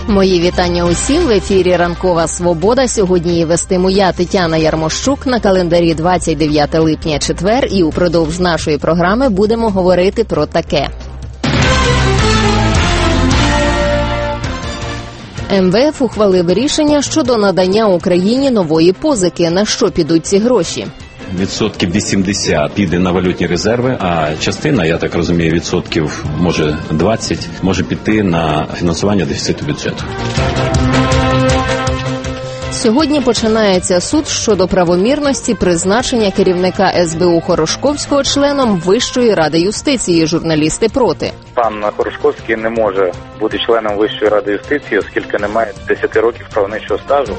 Мої вітання усім. В ефірі «Ранкова Свобода». Сьогодні її вестиму я, Тетяна Ярмощук. На календарі 29 липня, четвер. І упродовж нашої програми будемо говорити про таке. МВФ ухвалив рішення щодо надання Україні нової позики. На що підуть ці гроші? Відсотків 80 піде на валютні резерви, а частина, я так розумію, відсотків, може 20, може піти на фінансування дефіциту бюджету. Сьогодні починається суд щодо правомірності призначення керівника СБУ Хорошковського членом Вищої ради юстиції. Журналісти проти. Пан Хорошковський не може бути членом Вищої ради юстиції, оскільки не має 10 років правничого стажу.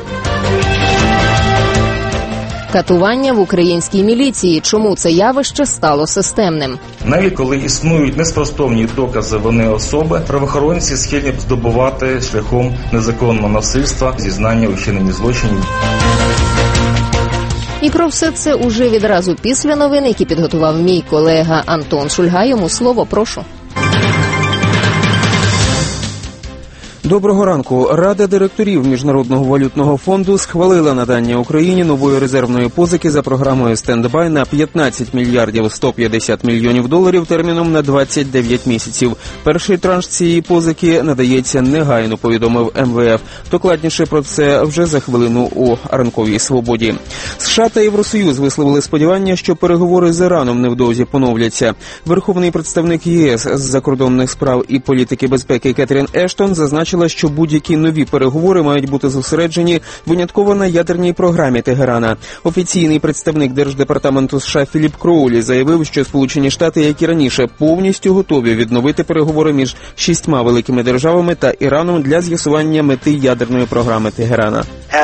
Катування в українській міліції. Чому це явище стало системним? Навіть коли існують неспростовні докази вини особи, правоохоронці схильні здобувати шляхом незаконного насильства зізнання у вчиненні злочинів. І про все це уже відразу після новин, які підготував мій колега Антон Шульга. Йому слово, прошу. Доброго ранку. Рада директорів Міжнародного валютного фонду схвалила надання Україні нової резервної позики за програмою «Стендбай» на 15 мільярдів 150 мільйонів доларів терміном на 29 місяців. Перший транш цієї позики надається негайно, повідомив МВФ. Докладніше про це вже за хвилину у «Ранковій Свободі». США та Євросоюз висловили сподівання, що переговори з Іраном невдовзі поновляться. Верховний представник ЄС з закордонних справ і політики безпеки Кетрін Ештон зазначила, що будь-які нові переговори мають бути зосереджені винятково на ядерній програмі Тегерана. Офіційний представник Держдепартаменту США Філіп Кроулі заявив, що Сполучені Штати, як і раніше, повністю готові відновити переговори між 6 великими державами та Іраном для з'ясування мети ядерної програми Тегерана.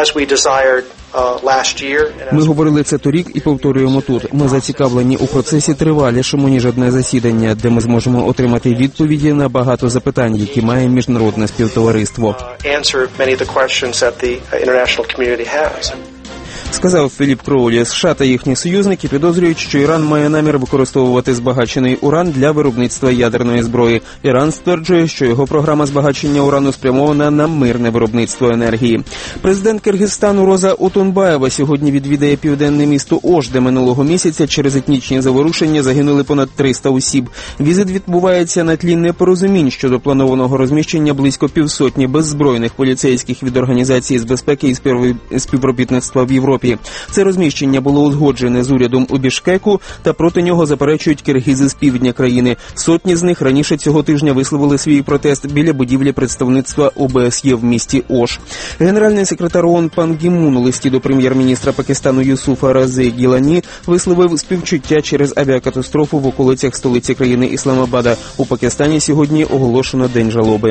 Ми говорили це торік і повторюємо тут. Ми зацікавлені у процесі тривалішому, ніж одне засідання, де ми зможемо отримати відповіді на багато запитань, які має міжнародне співтовариство. Сказав Філіп Кроулі. США та їхні союзники підозрюють, що Іран має намір використовувати збагачений уран для виробництва ядерної зброї. Іран стверджує, що його програма збагачення урану спрямована на мирне виробництво енергії. Президент Киргизстану Роза Отунбаєва сьогодні відвідає південне місто Ош, де минулого місяця через етнічні заворушення загинули понад 300 осіб. Візит відбувається на тлі непорозумінь щодо планованого розміщення близько півсотні беззбройних поліцейських від Організації з безпеки і співробітництва в Європі. Це розміщення було узгоджене з урядом у Бішкеку, та проти нього заперечують киргизи з півдня країни. Сотні з них раніше цього тижня висловили свій протест біля будівлі представництва ОБСЄ в місті Ош. Генеральний секретар ООН Пан Гі Мун у листі до прем'єр-міністра Пакистану Юсуфа Рази Гілані висловив співчуття через авіакатастрофу в околицях столиці країни Ісламабада. У Пакистані сьогодні оголошено День жалоби.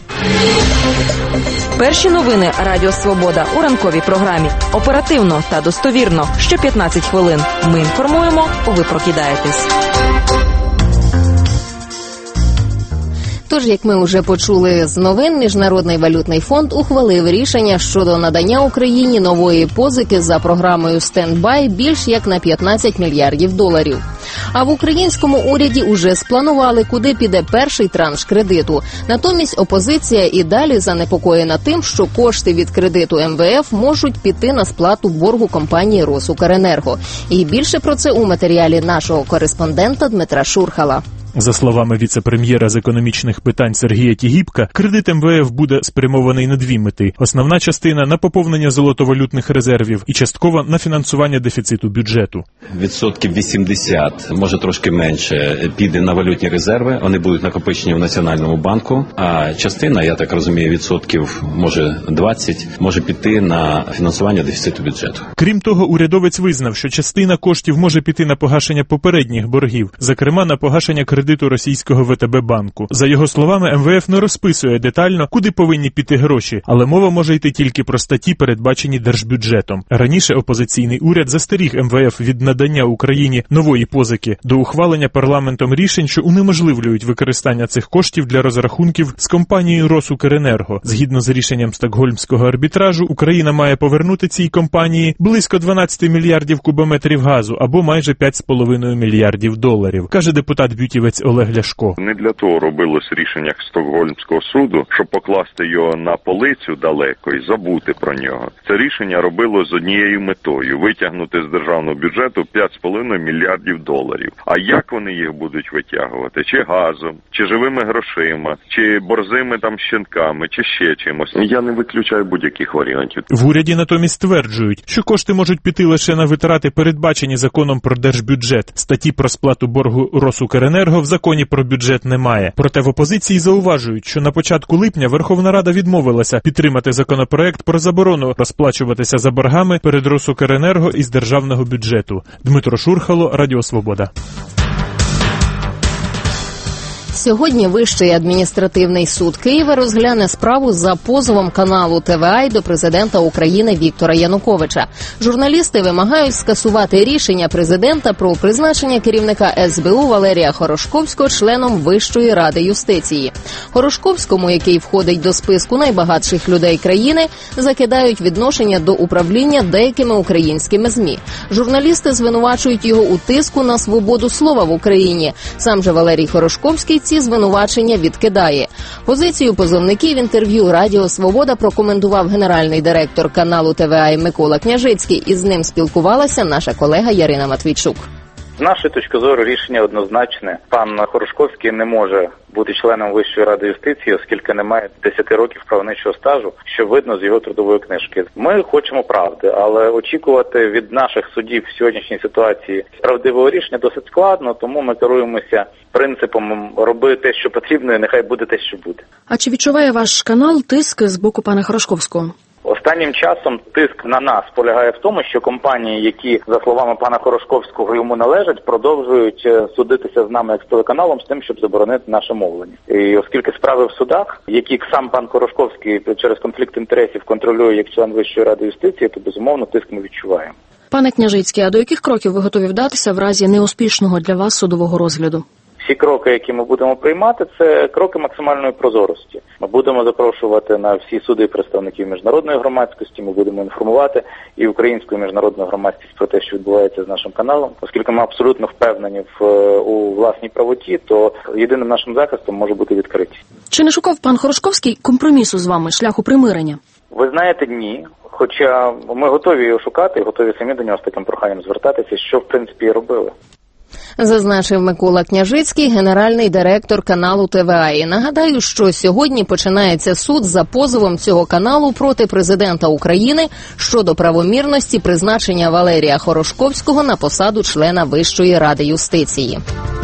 Перші новини Радіо Свобода у ранковій програмі. Оперативно та достовірно. Що 15 хвилин. Ми інформуємо, ви прокидаєтесь. Тож, як ми вже почули з новин, Міжнародний валютний фонд ухвалив рішення щодо надання Україні нової позики за програмою «Стендбай» більш як на 15 мільярдів доларів. А в українському уряді уже спланували, куди піде перший транш кредиту. Натомість опозиція і далі занепокоєна тим, що кошти від кредиту МВФ можуть піти на сплату боргу компанії «Росукренерго». І більше про це у матеріалі нашого кореспондента Дмитра Шурхала. За словами віце-прем'єра з економічних питань Сергія Тігіпка, кредит МВФ буде спрямований на дві мети. Основна частина – на поповнення золотовалютних резервів і частково на фінансування дефіциту бюджету. Відсотків 80, може трошки менше, піде на валютні резерви. Вони будуть накопичені в Національному банку. А частина, я так розумію, відсотків, може 20, може піти на фінансування дефіциту бюджету. Крім того, урядовець визнав, що частина коштів може піти на погашення попередніх боргів, зокрема на погашення кредиту російського ВТБ-банку. За його словами, МВФ не розписує детально, куди повинні піти гроші, але мова може йти тільки про статті, передбачені держбюджетом. Раніше опозиційний уряд застеріг МВФ від надання Україні нової позики до ухвалення парламентом рішень, що унеможливлюють використання цих коштів для розрахунків з компанією «Росукренерго». Згідно з рішенням Стокгольмського арбітражу, Україна має повернути цій компанії близько 12 мільярдів кубометрів газу або майже 5,5 мільярдів доларів, каже депутат Б'юті науковець Олег Ляшко. Не для того робилось рішення Стокгольмського суду, щоб покласти його на полицю далеко і забути про нього. Це рішення робилось з однією метою – витягнути з державного бюджету 5,5 мільярдів доларів. А як вони їх будуть витягувати? Чи газом, чи живими грошима, чи борзими там щенками, чи ще чимось? Я не виключаю будь-яких варіантів. В уряді натомість стверджують, що кошти можуть піти лише на витрати, передбачені законом про держбюджет. Статті про сплату боргу Росукренерго в законі про бюджет немає. Проте в опозиції зауважують, що на початку липня Верховна Рада відмовилася підтримати законопроект про заборону розплачуватися за боргами перед Росукренерго із державного бюджету. Дмитро Шурхало, Радіо Свобода. Сьогодні Вищий адміністративний суд Києва розгляне справу за позовом каналу ТВА до президента України Віктора Януковича. Журналісти вимагають скасувати рішення президента про призначення керівника СБУ Валерія Хорошковського членом Вищої ради юстиції. Хорошковському, який входить до списку найбагатших людей країни, закидають відношення до управління деякими українськими ЗМІ. Журналісти звинувачують його у тиску на свободу слова в Україні. Сам же Валерій Хорошковський ці звинувачення відкидає. Позицію позовників в інтерв'ю Радіо Свобода прокоментував генеральний директор каналу ТВА Микола Княжицький. Із ним спілкувалася наша колега Ярина Матвійчук. З нашої точки зору рішення однозначне. Пан Хорошковський не може бути членом Вищої ради юстиції, оскільки не має 10 років правничого стажу, що видно з його трудової книжки. Ми хочемо правди, але очікувати від наших судів в сьогоднішній ситуації справедливого рішення досить складно, тому ми керуємося принципом роби те, що потрібно, і нехай буде те, що буде. А чи відчуває ваш канал тиск з боку пана Хорошковського? Останнім часом тиск на нас полягає в тому, що компанії, які, за словами пана Хорошковського, йому належать, продовжують судитися з нами як з телеканалом з тим, щоб заборонити наше мовлення. І оскільки справи в судах, які сам пан Хорошковський через конфлікт інтересів контролює як член Вищої ради юстиції, то, безумовно, тиск ми відчуваємо. Пане Княжицький, а до яких кроків ви готові вдатися в разі неуспішного для вас судового розгляду? Всі кроки, які ми будемо приймати, це кроки максимальної прозорості. Ми будемо запрошувати на всі суди представників міжнародної громадськості, ми будемо інформувати і українську, і міжнародну громадськість про те, що відбувається з нашим каналом. Оскільки ми абсолютно впевнені у власній правоті, то єдиним нашим захистом може бути відкритість. Чи не шукав пан Хорошковський компромісу з вами, шляху примирення? Ви знаєте, ні. Хоча ми готові його шукати і готові самі до нього з таким проханням звертатися, що в принципі і робили. Зазначив Микола Княжицький, генеральний директор каналу ТВА. І нагадаю, що сьогодні починається суд за позовом цього каналу проти президента України щодо правомірності призначення Валерія Хорошковського на посаду члена Вищої ради юстиції.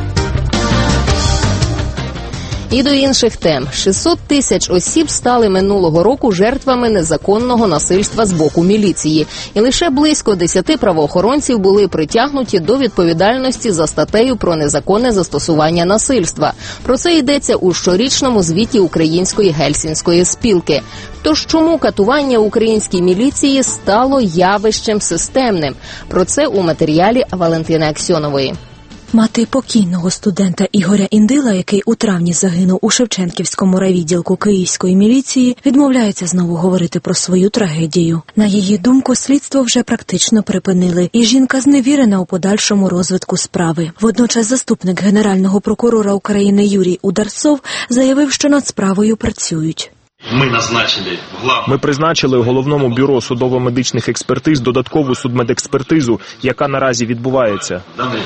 І до інших тем. 600 тисяч осіб стали минулого року жертвами незаконного насильства з боку міліції. І лише близько 10 правоохоронців були притягнуті до відповідальності за статтею про незаконне застосування насильства. Про це йдеться у щорічному звіті Української гельсінської спілки. Тож чому катування українській міліції стало явищем системним? Про це у матеріалі Валентини Аксьонової. Мати покійного студента Ігоря Індила, який у травні загинув у Шевченківському райвідділку Київської міліції, відмовляється знову говорити про свою трагедію. На її думку, слідство вже практично припинили, і жінка зневірена у подальшому розвитку справи. Водночас заступник Генерального прокурора України Юрій Ударцов заявив, що над справою працюють. Ми призначили у Головному бюро судово-медичних експертиз додаткову судмедекспертизу, яка наразі відбувається.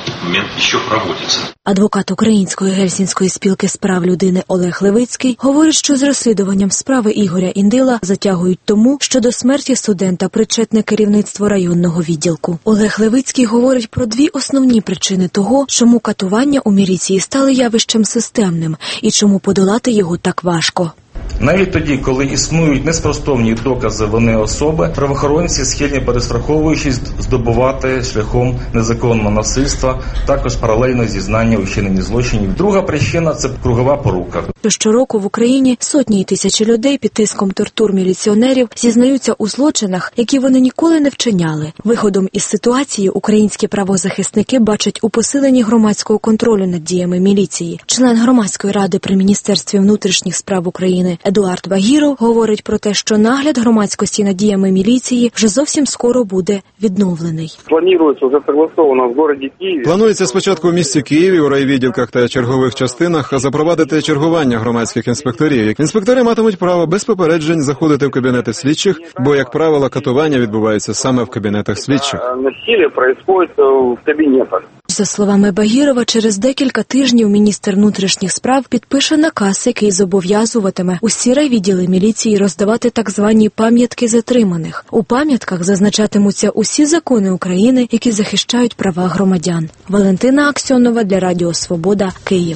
Адвокат Української гельсінської спілки з прав людини Олег Левицький говорить, що з розслідуванням справи Ігоря Індила затягують тому, що до смерті студента причетне керівництво районного відділку. Олег Левицький говорить про дві основні причини того, чому катування у міліції стали явищем системним і чому подолати його так важко. Навіть тоді, коли існують неспростовні докази вини особи, правоохоронці схильні, перестраховуючись, здобувати шляхом незаконного насильства, також паралельно зізнання у вчиненні злочинів. Друга причина – це кругова порука. Щороку в Україні сотні і тисячі людей під тиском тортур міліціонерів зізнаються у злочинах, які вони ніколи не вчиняли. Виходом із ситуації українські правозахисники бачать у посиленні громадського контролю над діями міліції. Член громадської ради при Міністерстві внутрішніх справ України Едуард Багіров говорить про те, що нагляд громадськості над діями міліції вже зовсім скоро буде відновлений. Планується вже согласовано в городі Києві. Планується спочатку в місті Києві у райвідділках та чергових частинах запровадити чергування громадських інспекторів. Інспектори матимуть право без попереджень заходити в кабінети слідчих, бо, як правило, катування відбуваються саме в кабінетах слідчих. Насилие происходит в кабінетах. За словами Багірова, через декілька тижнів міністр внутрішніх справ підпише наказ, який зобов'язуватиме усі райвідділи міліції роздавати так звані пам'ятки затриманих. У пам'ятках зазначатимуться усі закони України, які захищають права громадян. Валентина Аксьонова для Радіо Свобода, Київ.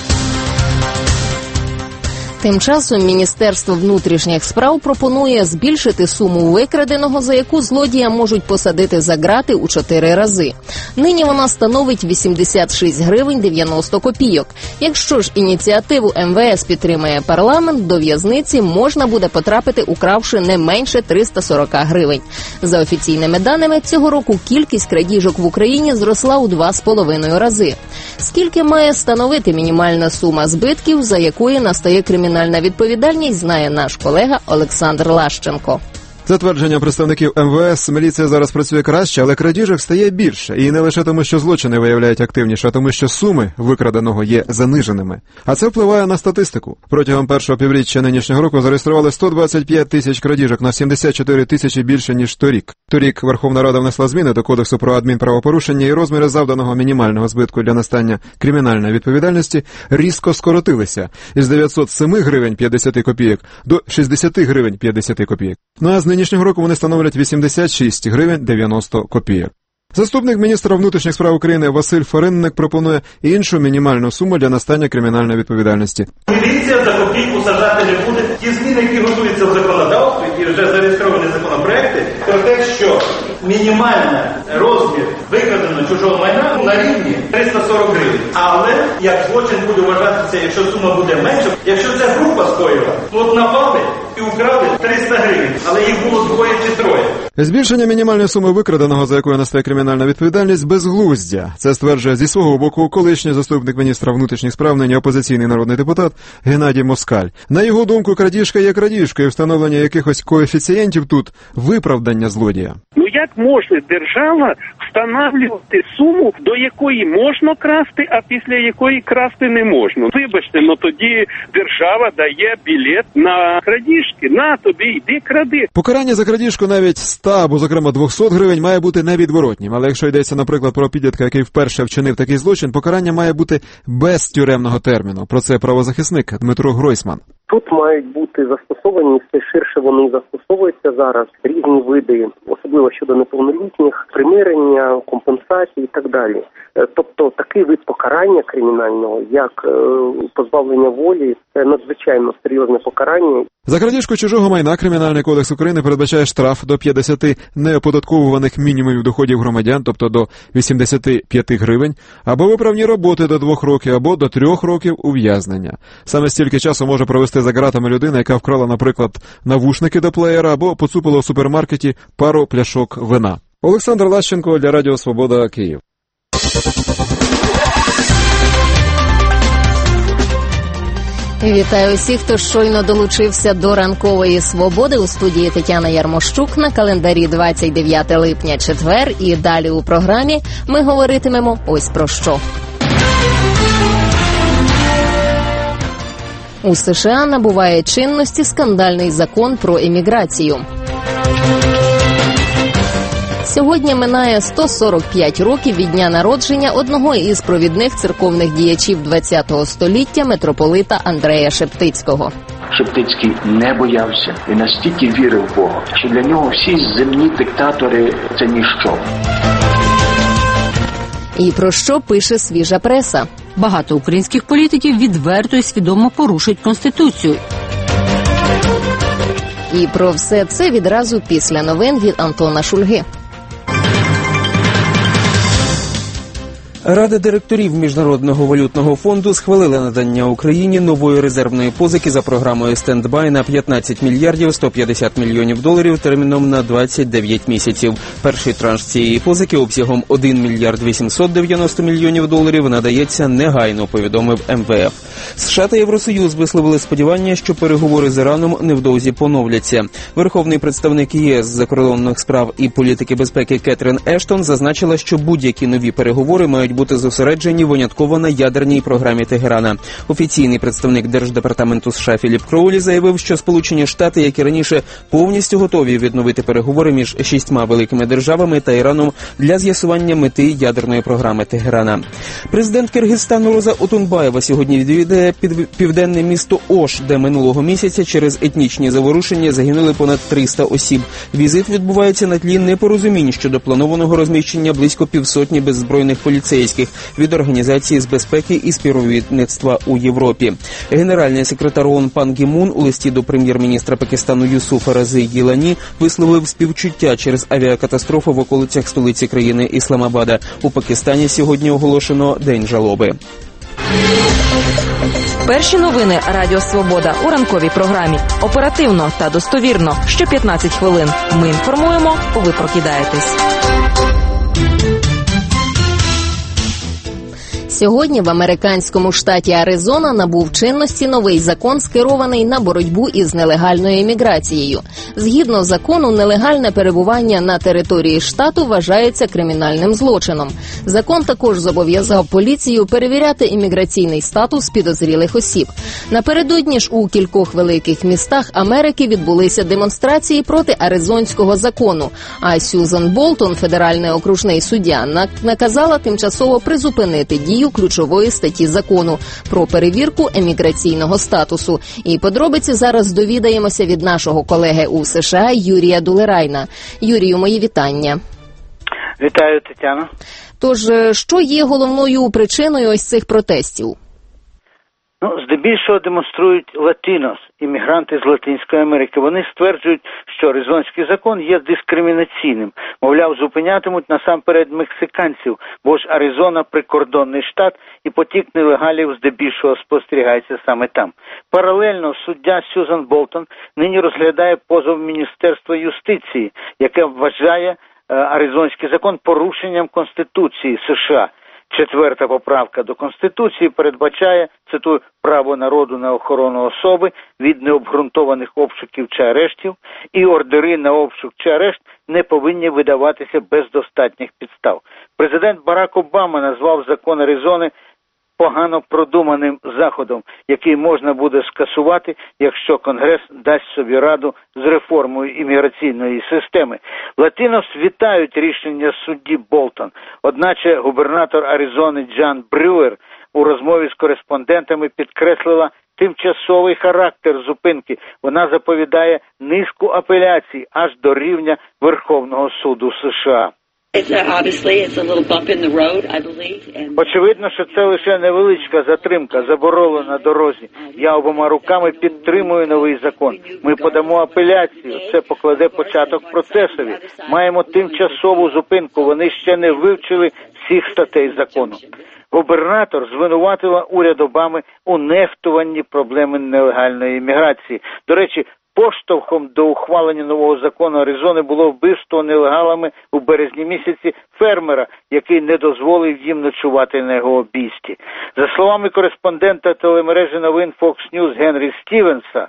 Тим часом Міністерство внутрішніх справ пропонує збільшити суму викраденого, за яку злодія можуть посадити за ґрати у 4 рази. Нині вона становить 86 гривень 90 копійок. Якщо ж ініціативу МВС підтримає парламент, до в'язниці можна буде потрапити, укравши не менше 340 гривень. За офіційними даними, цього року кількість крадіжок в Україні зросла у 2,5 рази. Скільки має становити мінімальна сума збитків, за якої настає кримінальна відповідальність, знає наш колега Олександр Лащенко. За твердженням представників МВС, міліція зараз працює краще, але крадіжок стає більше. І не лише тому, що злочини виявляють активніше, а тому, що суми викраденого є заниженими. А це впливає на статистику. Протягом першого півріччя нинішнього року зареєстрували 125 тисяч крадіжок, на 74 тисячі більше, ніж торік. Торік Верховна Рада внесла зміни до Кодексу про адмінправопорушення, і розміри завданого мінімального збитку для настання кримінальної відповідальності різко скоротилися із 907 гривень 50 копійок до 60 гривень 50 копійок. Ну а з нинішнього року вони становлять 86 гривень 90 копійок. Заступник міністра внутрішніх справ України Василь Форинник пропонує іншу мінімальну суму для настання кримінальної відповідальності. Міліція за копійку сажати не буде. Ті зміни, які готуються в законодавстві, і вже зареєстровані законопроекти, про те, що мінімальний розмір викраденого чужого майна на рівні 340 гривень. Але як злочин буде вважатися, якщо сума буде менша, якщо ця група скоїла, то от напали і украли 300 гривень, але їх було 2 чи 3. Збільшення мінімальної суми викраденого, за якою настає кримінальна відповідальність, безглуздя. Це стверджує зі свого боку колишній заступник міністра внутрішніх справ, нині опозиційний народний депутат Геннадій Москаль. На його думку, крадіжка є крадіжкою, встановлення якихось коефіцієнтів тут – виправдання злодія. Ну як може держава встановлювати суму, до якої можна красти, а після якої красти не можна? Вибачте, ну тоді держава дає білет на крадіжки. На тобі, йди кради. Покарання за крадіжку навіть 100 або, зокрема, 200 гривень має бути невідворотнім. Але якщо йдеться, наприклад, про підлітка, який вперше вчинив такий злочин, покарання має бути без тюремного терміну. Про це правозахисник Дмитро Гройсман. Тут мають бути застосовані, все ширше вони застосовуються зараз, різні види, особливо щодо неповнолітніх, примирення, компенсації і так далі. Тобто такий вид покарання кримінального, як позбавлення волі, це надзвичайно серйозне покарання. За крадіжку чужого майна Кримінальний кодекс України передбачає штраф до 50 неоподатковуваних мінімумів доходів громадян, тобто до 85 гривень, або виправні роботи до 2 років, або до 3 років ув'язнення. Саме стільки часу може провести за ґратами людина, яка вкрала, наприклад, навушники до плеєра або поцупила в супермаркеті пару пляшок вина. Олександр Лащенко для Радіо Свобода, Київ. Вітаю усіх, хто щойно долучився до ранкової свободи. У студії Тетяна Ярмощук. На календарі 29 липня, четвер. І далі у програмі ми говоритимемо ось про що. У США набуває чинності скандальний закон про імміграцію. Сьогодні минає 145 років від дня народження одного із провідних церковних діячів ХХ століття митрополита Андрея Шептицького. Шептицький не боявся і настільки вірив в Бога, що для нього всі земні диктатори – це ніщо. І про що пише свіжа преса? Багато українських політиків відверто і свідомо порушують Конституцію. І про все це відразу після новин від Антона Шульги. Рада директорів Міжнародного валютного фонду схвалила надання Україні нової резервної позики за програмою «Стендбай» на 15 мільярдів 150 мільйонів доларів терміном на 29 місяців. Перший транш цієї позики обсягом 1 мільярд 890 мільйонів доларів надається негайно, повідомив МВФ. США та Євросоюз висловили сподівання, що переговори з Іраном невдовзі поновляться. Верховний представник ЄС з закордонних справ і політики безпеки Кетрін Ештон зазначила, що будь-які нові переговори мають бути зосереджені винятково на ядерній програмі Тегерана. Офіційний представник Держдепартаменту США Філіп Кроулі заявив, що Сполучені Штати, як і раніше, повністю готові відновити переговори між 6 великими державами та Іраном для з'ясування мети ядерної програми Тегерана. Президент Киргизстану Роза Отунбаєва сьогодні відвідає південне місто Ош, де минулого місяця через етнічні заворушення загинули понад 300 осіб. Візит відбувається на тлі непорозумінь щодо планованого розміщення близько півсотні беззбройних поліцейських від Організації з безпеки і співробітництва у Європі. Генеральний секретар ООН Пан Гі Мун у листі до прем'єр-міністра Пакистану Юсуфа Рази Гілані висловив співчуття через авіакатастрофу в околицях столиці країни Ісламабада. У Пакистані сьогодні оголошено День жалоби. Перші новини Радіо Свобода у ранковій програмі. Оперативно та достовірно. Що 15 хвилин. Ми інформуємо, ви прокидаєтесь. Сьогодні в американському штаті Аризона набув чинності новий закон, скерований на боротьбу із нелегальною імміграцією. Згідно закону, нелегальне перебування на території штату вважається кримінальним злочином. Закон також зобов'язав поліцію перевіряти імміграційний статус підозрілих осіб. Напередодні ж у кількох великих містах Америки відбулися демонстрації проти аризонського закону, а Сюзан Болтон, федеральний окружний суддя, наказала тимчасово призупинити дію ключової статті закону про перевірку еміграційного статусу. І подробиці зараз довідаємося від нашого колеги у США Юрія Дулерайна. Юрію, мої вітання. Вітаю, Тетяно. Тож, що є головною причиною ось цих протестів? Здебільшого демонструють латинос, іммігранти з Латинської Америки. Вони стверджують, що аризонський закон є дискримінаційним. Мовляв, зупинятимуть насамперед мексиканців, бо ж Аризона – прикордонний штат, і потік нелегалів здебільшого спостерігається саме там. Паралельно суддя Сюзан Болтон нині розглядає позов Міністерства юстиції, яке вважає аризонський закон порушенням Конституції США. 4-та поправка до Конституції передбачає, цитую, право народу на охорону особи від необґрунтованих обшуків чи арештів, і ордери на обшук чи арешт не повинні видаватися без достатніх підстав. Президент Барак Обама назвав закон Аризони погано продуманим заходом, який можна буде скасувати, якщо Конгрес дасть собі раду з реформою імміграційної системи. Латинос вітають рішення судді Болтон, одначе губернатор Аризони Джан Брюер у розмові з кореспондентами підкреслила тимчасовий характер зупинки. Вона заповідає низку апеляцій аж до рівня Верховного суду США. Очевидно, що це лише невеличка затримка, заборона на дорозі. Я обома руками підтримую новий закон. Ми подамо апеляцію, це покладе початок процесові. Маємо тимчасову зупинку, вони ще не вивчили всіх статей закону. Губернатор звинуватила уряд Обами у нехтуванні проблеми нелегальної імміграції. До речі, поштовхом до ухвалення нового закону Аризони було вбивство нелегалами у березні місяці фермера, який не дозволив їм ночувати на його обійсті. За словами кореспондента телемережі новин Fox News Генрі Стівенса,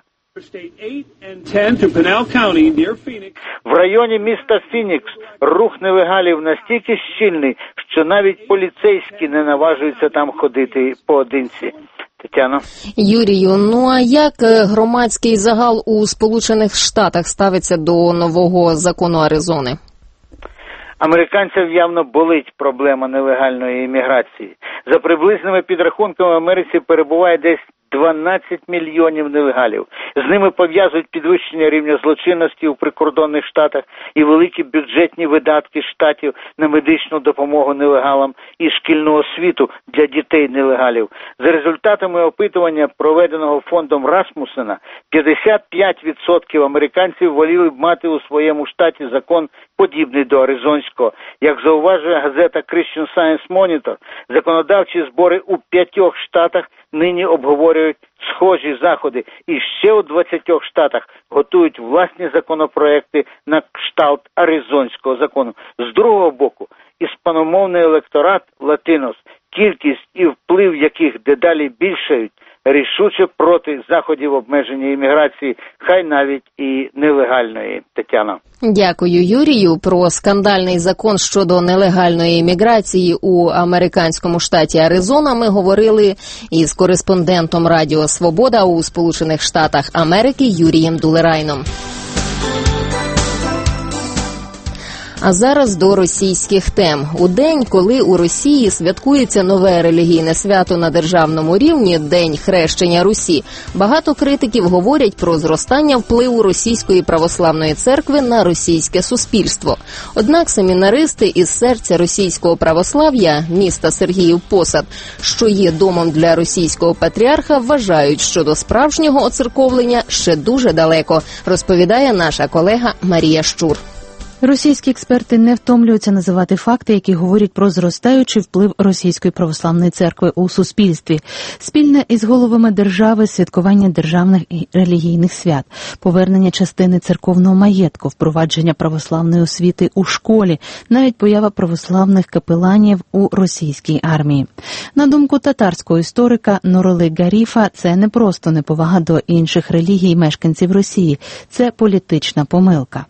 в районі міста Фінікс рух нелегалів настільки щільний, що навіть поліцейські не наважуються там ходити поодинці. Тетяно. Юрію, ну а як громадський загал у Сполучених Штатах ставиться до нового закону Аризони? Американцям явно болить проблема нелегальної імміграції. За приблизними підрахунками, в Америці перебуває десь 12 мільйонів нелегалів. З ними пов'язують підвищення рівня злочинності у прикордонних штатах і великі бюджетні видатки штатів на медичну допомогу нелегалам і шкільну освіту для дітей нелегалів. За результатами опитування, проведеного фондом Расмусена, 55% американців воліли б мати у своєму штаті закон, подібний до аризонського. Як зауважує газета Christian Science Monitor, законодавчі збори у 5 штатах нині обговорюють схожі заходи, і ще у 20 штатах готують власні законопроекти на кшталт аризонського закону. З другого боку, іспаномовний електорат латинос, кількість і вплив яких дедалі більшають, рішуче проти заходів обмеження імміграції, хай навіть і нелегальної. Тетяна. Дякую, Юрію. Про скандальний закон щодо нелегальної імміграції у американському штаті Аризона ми говорили із кореспондентом Радіо Свобода у Сполучених Штатах Америки Юрієм Дулерайном. А зараз до російських тем. У день, коли у Росії святкується нове релігійне свято на державному рівні – День хрещення Русі, багато критиків говорять про зростання впливу Російської православної церкви на російське суспільство. Однак семінаристи із серця російського православ'я, міста Сергіїв Посад, що є домом для російського патріарха, вважають, що до справжнього оцерковлення ще дуже далеко, розповідає наша колега Марія Щур. Російські експерти не втомлюються називати факти, які говорять про зростаючий вплив Російської православної церкви у суспільстві. Спільне із головами держави святкування державних і релігійних свят, повернення частини церковного маєтку, впровадження православної освіти у школі, навіть поява православних капеланів у російській армії. На думку татарського історика Нуроли Гаріфа, це не просто неповага до інших релігій і мешканців Росії, це політична помилка.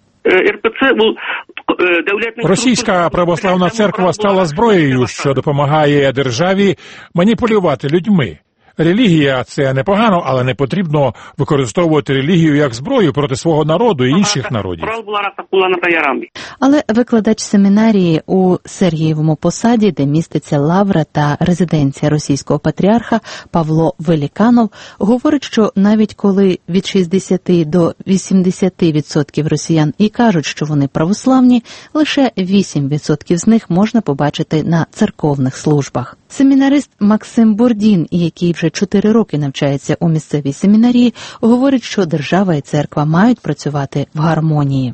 Російська православна церква стала зброєю, що допомагає державі маніпулювати людьми. Релігія – це непогано, але не потрібно використовувати релігію як зброю проти свого народу і інших народів. Але викладач семінарії у Сергієвому Посаді, де міститься лавра та резиденція російського патріарха Павло Веліканов, говорить, що навіть коли від 60 до 80% росіян і кажуть, що вони православні, лише 8% з них можна побачити на церковних службах. Семінарист Максим Бурдін, який вже 4 роки навчається у місцевій семінарії, говорить, що держава і церква мають працювати в гармонії.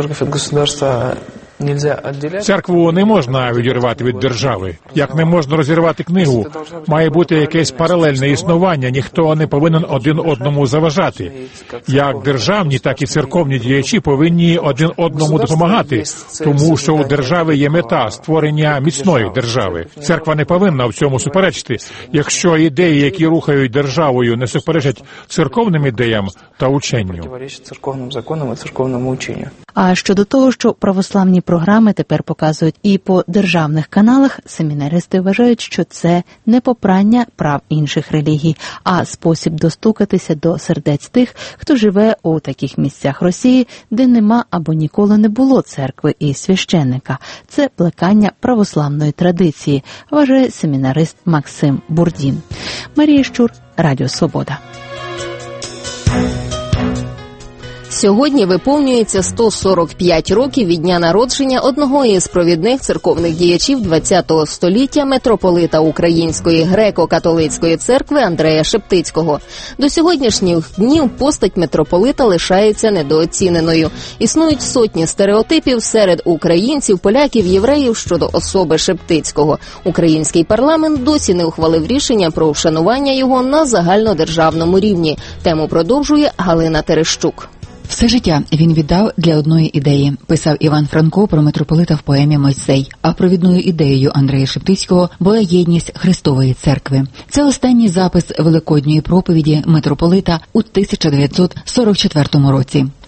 Церкву не можна відірвати від держави. Як не можна розірвати книгу, має бути якесь паралельне існування, ніхто не повинен один одному заважати. Як державні, так і церковні діячі повинні один одному допомагати, тому що у держави є мета – створення міцної держави. Церква не повинна в цьому суперечити. Якщо ідеї, які рухають державою, не суперечать церковним ідеям та ученню. А щодо того, що православні програми тепер показують і по державних каналах, семінаристи вважають, що це не попрання прав інших релігій, а спосіб достукатися до сердець тих, хто живе у таких місцях Росії, де нема або ніколи не було церкви і священника. Це плекання православної традиції, вважає семінарист Максим Бурдін. Марія Щур, Радіо Свобода. Сьогодні виповнюється 145 років від дня народження одного із провідних церковних діячів ХХ століття, митрополита Української греко-католицької церкви Андрея Шептицького. До сьогоднішніх днів постать митрополита лишається недооціненою. Існують сотні стереотипів серед українців, поляків, євреїв щодо особи Шептицького. Український парламент досі не ухвалив рішення про вшанування його на загальнодержавному рівні. Тему продовжує Галина Терещук. Все життя він віддав для одної ідеї, писав Іван Франко про митрополита в поемі «Мойсей». А провідною ідеєю Андрея Шептицького була єдність Христової церкви. Це останній запис великодньої проповіді митрополита у 1944 році.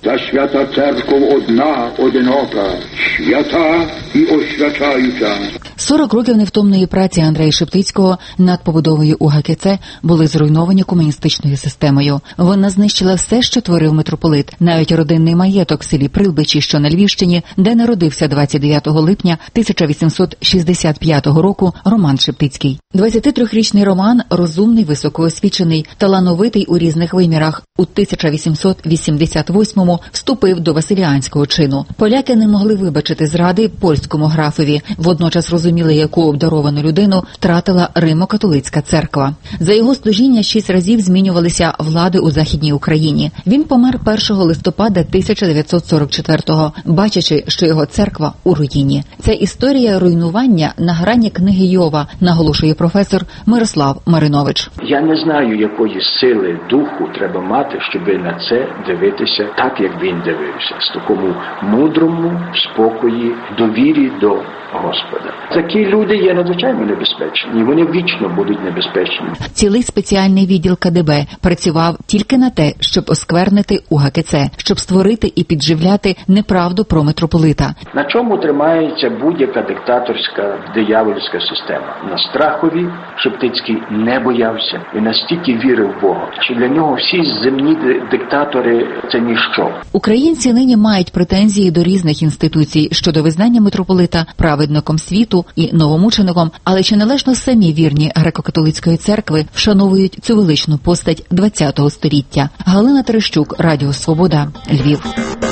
Та свята церква одна, одинока, свята і освячаюча. 40 років невтомної праці Андрея Шептицького над побудовою УГКЦ були зруйновані комуністичною системою. Вона знищила все, що творив митрополит, навіть родинний маєток в селі Прилбичі, що на Львівщині, де народився 29 липня 1865 року Роман Шептицький. 23-річний Роман розумний, високоосвічений, талановитий у різних вимірах. У 1888-му вступив до василіанського чину. Поляки не могли вибачити зради польському графові. Водночас розуміли, яку обдаровану людину втратила Римо-католицька церква. За його служіння 6 разів змінювалися влади у Західній Україні. Він помер 1 листопада 1944-го, бачачи, що його церква у руїні. Це історія руйнування на грані книги Йова, наголошує професор Мирослав Маринович. Я не знаю, якої сили духу треба мати, щоб на це дивитися так, як він дивився, з такому мудрому спокої, довірі до Господа. Такі люди є надзвичайно небезпечні, вони вічно будуть небезпечні. Цілий спеціальний відділ КДБ працював тільки на те, щоб осквернити УГКЦ, щоб створити і підживляти неправду про митрополита. На чому тримається будь-яка диктаторська, диявольська система? На страхові. Шептицький не боявся і настільки вірив в Бога, що для нього всі земні диктатори – це ніщо. Українці нині мають претензії до різних інституцій щодо визнання митрополита праведником світу і новомучеником, але чи належно самі вірні греко-католицької церкви вшановують цю величну постать ХХ століття. Галина Терещук, Радіо Свобода, Львів.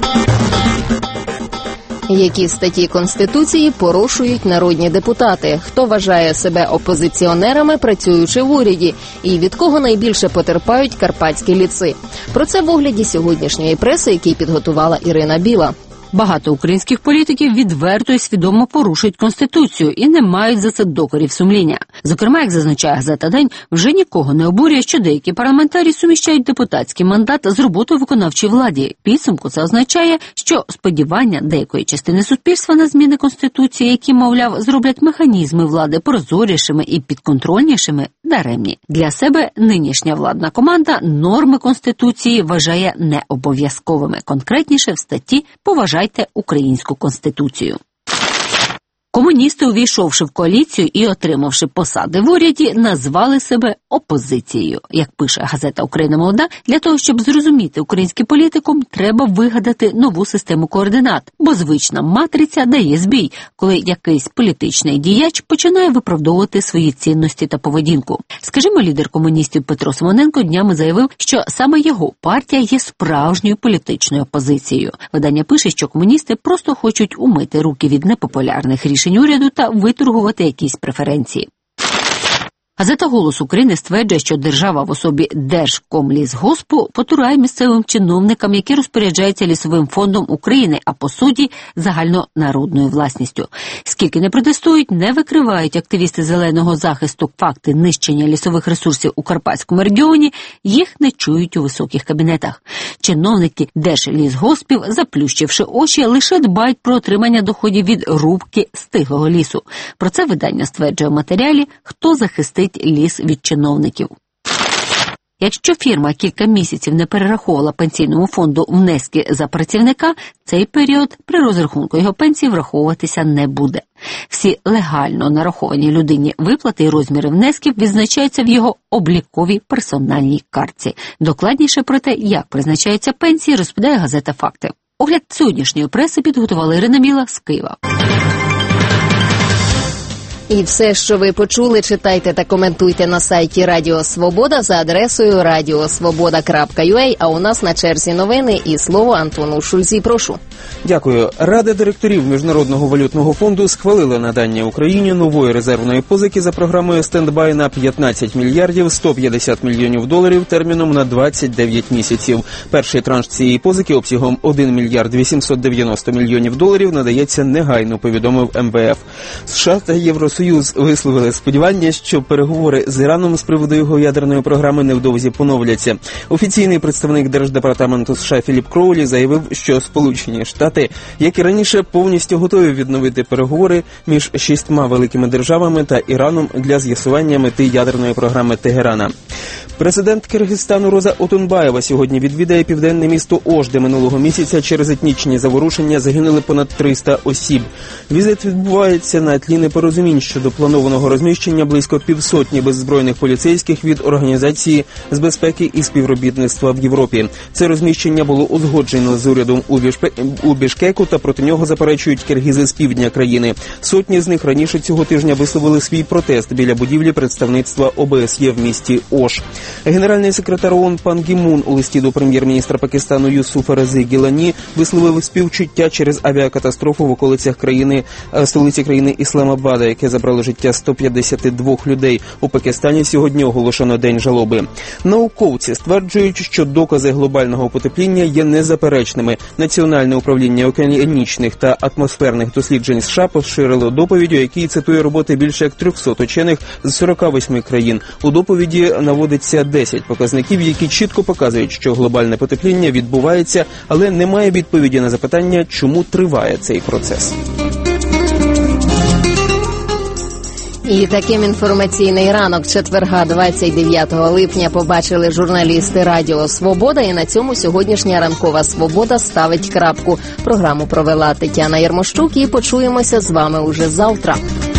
Які статті Конституції порушують народні депутати? Хто вважає себе опозиціонерами, працюючи в уряді? І від кого найбільше потерпають карпатські ліци? Про це в огляді сьогоднішньої преси, який підготувала Ірина Біла. Багато українських політиків відверто і свідомо порушують Конституцію і не мають за це докорів сумління. Зокрема, як зазначає газета «День», вже нікого не обурює, що деякі парламентарі суміщають депутатський мандат з роботою виконавчій владі. Підсумку це означає, що сподівання деякої частини суспільства на зміни Конституції, які, мовляв, зроблять механізми влади прозорішими і підконтрольнішими, даремні. Для себе нинішня владна команда норми Конституції вважає необов'язковими. Конкретніше в статті «Поважайте українську Конституцію». Комуністи, увійшовши в коаліцію і отримавши посади в уряді, назвали себе опозицією. Як пише газета «Україна молода», для того, щоб зрозуміти українським політикум, треба вигадати нову систему координат, бо звична матриця дає збій, коли якийсь політичний діяч починає виправдовувати свої цінності та поведінку. Скажімо, лідер комуністів Петро Симоненко днями заявив, що саме його партія є справжньою політичною опозицією. Видання пише, що комуністи просто хочуть умити руки від непопулярних рішень уряду та виторгувати якісь преференції. Газета «Голос України» стверджує, що держава в особі Держкомлісгоспу потурає місцевим чиновникам, які розпоряджаються лісовим фондом України, а по суті загальнонародною власністю. Скільки не протестують, не викривають активісти зеленого захисту факти нищення лісових ресурсів у Карпатському регіоні, їх не чують у високих кабінетах. Чиновники Держлісгоспів, заплющивши очі, лише дбають про отримання доходів від рубки стиглого лісу. Про це видання стверджує в матеріалі «Хто захистить ліс від чиновників». Якщо фірма кілька місяців не перераховувала пенсійному фонду внески за працівника, цей період при розрахунку його пенсії враховуватися не буде. Всі легально нараховані людині виплати і розміри внесків відзначаються в його обліковій персональній картці. Докладніше про те, як призначаються пенсії, розповідає газета «Факти». Огляд сьогоднішньої преси підготувала Ірина Біла з Києва. І все, що ви почули, читайте та коментуйте на сайті Радіо Свобода за адресою radiosvoboda.ua, а у нас на черзі новини і слово Антону Шульзі. Прошу. Дякую. Рада директорів Міжнародного валютного фонду схвалила надання Україні нової резервної позики за програмою «Стендбай» на 15 мільярдів 150 мільйонів доларів терміном на 29 місяців. Перший транш цієї позики обсягом 1 мільярд 890 мільйонів доларів надається негайно, повідомив МВФ. США та Євросоюз Євросоюз висловили сподівання, що переговори з Іраном з приводу його ядерної програми невдовзі поновляться. Офіційний представник Держдепартаменту США Філіп Кроулі заявив, що Сполучені Штати, як і раніше, повністю готові відновити переговори між 6 великими державами та Іраном для з'ясування мети ядерної програми Тегерана. Президент Киргизстану Роза Отунбаєва сьогодні відвідає південне місто Ош, де минулого місяця через етнічні заворушення загинули понад 300 осіб. Візит відбувається на тлі непорозумінь щодо планованого розміщення близько 500 беззбройних поліцейських від Організації з безпеки і співробітництва в Європі. Це розміщення було узгоджено з урядом у Бішкеку, та проти нього заперечують киргизи з півдня країни. Сотні з них раніше цього тижня висловили свій протест біля будівлі представництва ОБСЄ в місті Ош. Генеральний секретар ООН Пан Гі Мун у листі до прем'єр-міністра Пакистану Юсуфа Рези Гілані висловив співчуття через авіакатастрофу в околицях столиці країни Ісламабада, яке забрало життя 152 людей. У Пакистані сьогодні оголошено День жалоби. Науковці стверджують, що докази глобального потепління є незаперечними. Національне управління океанічних та атмосферних досліджень США поширило доповідь, у якій цитує роботи більше як 300 учених з 48 країн. У доповіді наводиться 10 показників, які чітко показують, що глобальне потепління відбувається, але немає відповіді на запитання, чому триває цей процес. І таким інформаційний ранок четверга 29 липня побачили журналісти Радіо Свобода, і на цьому сьогоднішня ранкова свобода ставить крапку. Програму провела Тетяна Ярмощук, і почуємося з вами уже завтра.